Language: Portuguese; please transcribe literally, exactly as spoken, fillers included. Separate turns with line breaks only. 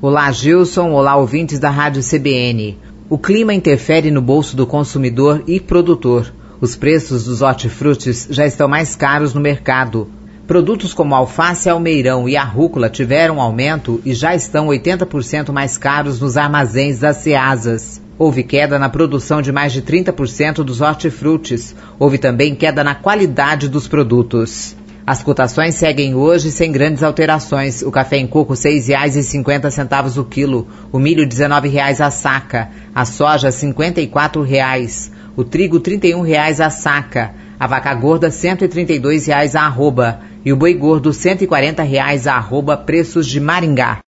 Olá, Gilson. Olá, ouvintes da Rádio C B N. O clima interfere no bolso do consumidor e produtor. Os preços dos hortifrutis já estão mais caros no mercado. Produtos como alface, almeirão e a rúcula tiveram aumento e já estão oitenta por cento mais caros nos armazéns das Ceasas. Houve queda na produção de mais de trinta por cento dos hortifrutis. Houve também queda na qualidade dos produtos. As cotações seguem hoje sem grandes alterações. O café em coco seis reais e cinquenta centavos o quilo, o milho dezenove reais a saca, a soja cinquenta e quatro reais, o trigo trinta e um reais a saca, a vaca gorda cento e trinta e dois reais a arroba e o boi gordo cento e quarenta reais a arroba, preços de Maringá.